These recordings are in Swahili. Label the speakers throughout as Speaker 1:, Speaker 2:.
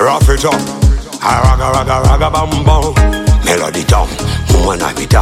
Speaker 1: Rough it up. Raga raga raga bam bam. Melody down. Mwana vita.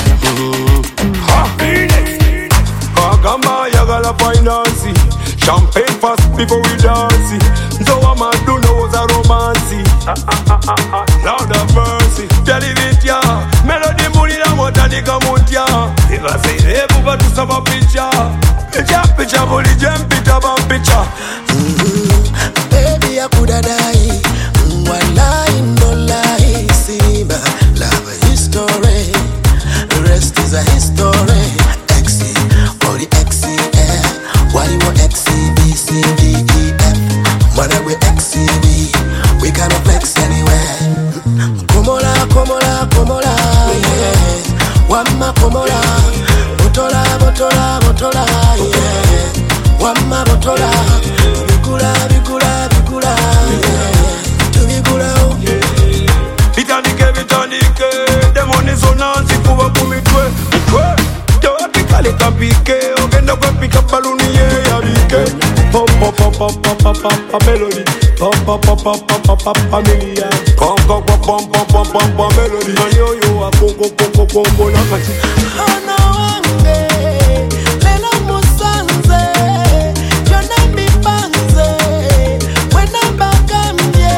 Speaker 1: Agamba yagala finance. Champagne fast before we dance. So I'm a do knows a romance. Lord of mercy. Tell it ya. Melody muli la motanika mutia. Iga say buba tu saba picha. Picha muli jem pita bam picha.
Speaker 2: Baby I coulda die. Wallahi no lie. Simba love a history. The rest is a history. XC or the XCF. Why you want XC B C D E F? Mother we XCB. We cannot flex anywhere. Komola, komola, komola, yeah. Wamma komola, botola, botola, botola, yeah. Wamma botola, bigula, bigula, bigula, yeah. Bigula,
Speaker 1: Vitanike, demoni zonansi kuwa kumitwe, mitwe. Tewa pikale kapike, ogenda kwe pika baluni ye ya bike. Pop pop pop pop pop pop pop melody. Pop pop pop pop pop pop pop familia. Pop pop pop pop pop pop pop pop melody. Manyo yo a kongo kongo kongo na kati.
Speaker 2: Ana wange, lelo musanze, yona mipanze, wena bakamye.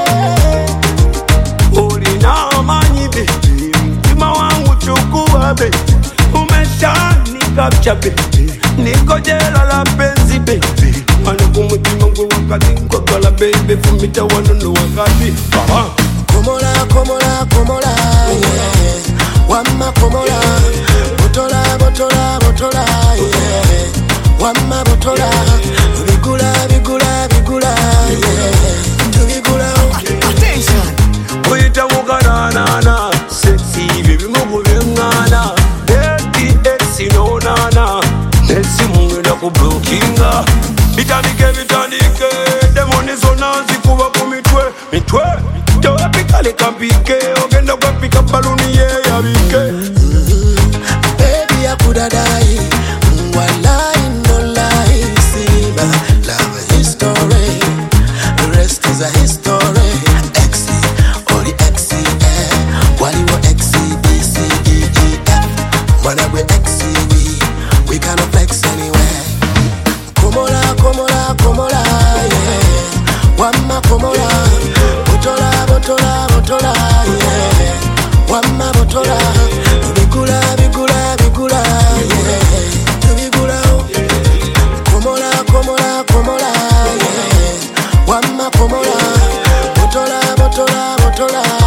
Speaker 1: Uri na amanyi baby, tima wangu chukua baby. Umeshani kapcha baby, niko jela la penzi baby. Manu kumutima ngwe wakati nkokala baby, fumita wanunu wakati.
Speaker 2: Komola, komola, komola, yeah. Wamma komola, botola, botola, botola, yeah. Wamma botola, bigula, bigula, bigula, yeah. Bigula,
Speaker 3: attention.
Speaker 1: Kuita mukana nana, sexy baby mukuvengana. Dirty exi no nana, exi mungena kublokinga. Vitanike, demoni zonansi kuwa kumitwe, mitwe. Tewa pikale kapike, ogenda kwe pika baluni ye ya bike.
Speaker 2: baby I coulda die. Wallahi no lie. Simba love a history. The rest is a history. XC or the XCF. Why you want XC B C D E F? When we XCB, we cannot flex anywhere. Komola, komola, komola, yeah. Wamma komola, botola, botola, botola, yeah. Wamma botola, bigula, bigula, bigula, yeah. Bigula, komola, komola, komola, yeah. Wamma komola, botola, botola, botola.